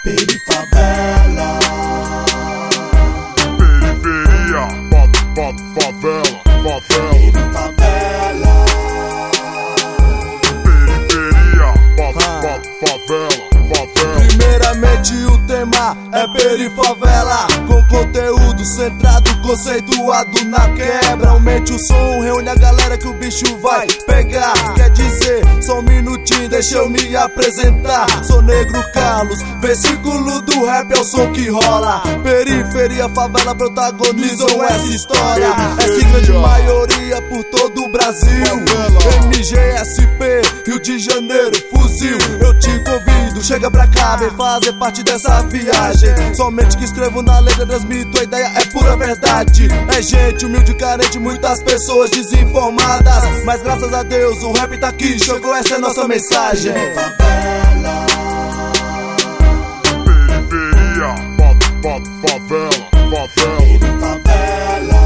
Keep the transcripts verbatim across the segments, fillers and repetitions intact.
Perifavela. Periferia, fa, fa, favela, favela. Perifavela. Periferia, fa, fa, favela, favela. Primeiramente o tema é perifavela, com conteúdo centrado, conceituado na quebra. Aumente o som, reúne a galera que o bicho vai pegar. Quer dizer, só um minutinho, deixa eu me apresentar. Sou Negro Carlos, versículo do rap é o som que rola. Periferia, favela protagonizam essa história. É sigla de maioria por todo o Brasil. M G S P, Rio de Janeiro, fuzil. Eu te convido, chega pra cá, vem fazer parte dessa viagem. Somente que escrevo na letra, transmito a ideia, é pura verdade. É gente humilde, carente, muitas pessoas desinformadas, mas graças a Deus o rap tá aqui, chegou, essa é nossa mensagem. Favela. Periferia, fa, fa, favela, favela. Perifavela.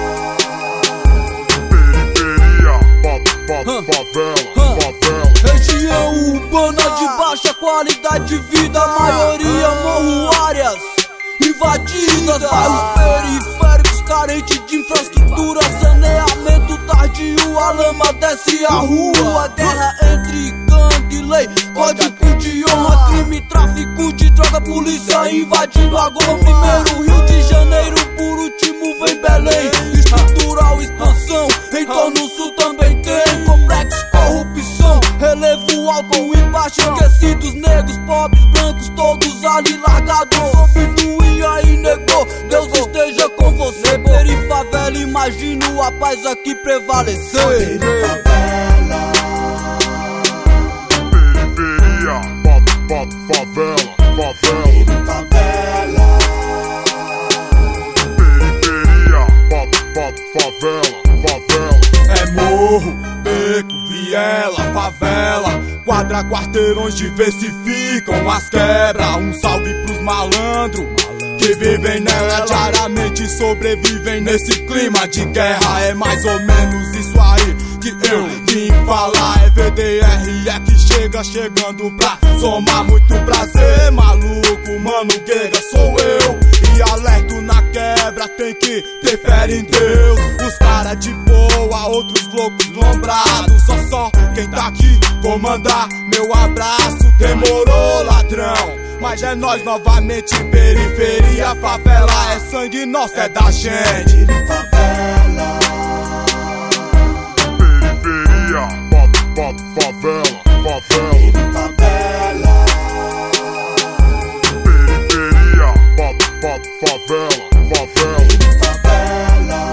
Periferia, fa, fa, favela, favela. Região urbana de baixa qualidade de vida, a maioria morroárias invadidas, bairros periféricos carentes de infraestrutura, saneamento tardio, a lama desce a rua, guerra entre gangue, lei, código de honra, crime, tráfico de droga, polícia invadindo a Goa. Primeiro Rio de Janeiro, por último vem Belém. Estrutural, expansão, em torno sul também tem complexo, corrupção, relevo alto e baixo, esquecidos, negros, pobres, brancos, todos ali largados. Ouvido e aí negou, Deus esteja com você. Perifavela, imagino a paz aqui prevalecer. Perifavela. Periferia, fa, fa, favela, favela. Perifavela. Periferia, fa, fa, favela, favela. É morro, beco, viela, favela, quadra, quarteirões diversificam as quebras. Um salve pros malandros que vivem nela diariamente e sobrevivem nesse clima de guerra. É mais ou menos isso aí que eu vim falar. É V D R é que chega chegando pra somar muito prazer. Maluco, mano, guerra sou eu, e alerto na quebra, tem que ter fé em Deus. Os cara de boa, outros loucos lombrados. Só só quem tá aqui vou mandar meu abraço. Demorou, ladrão, mas é nós novamente. Periferia, favela, é sangue nosso, é da gente. Perifavela. Periferia, fa, fa, favela, favela. Perifavela. Periferia, fa, fa, favela, favela. Perifavela.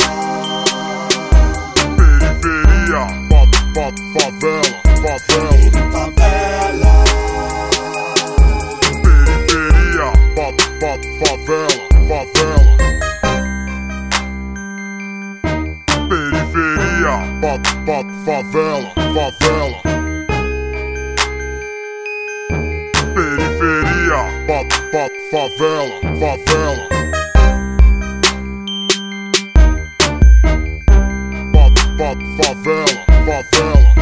Periferia, fa, fa, favela, favela. Perifavela. Periferia, fa, fa, favela, favela. Periferia, fa, fa, favela, favela. Periferia, fa, fa, favela, favela. Fa, fa, favela, favela.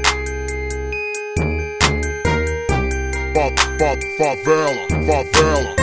Fa, fa, favela, favela.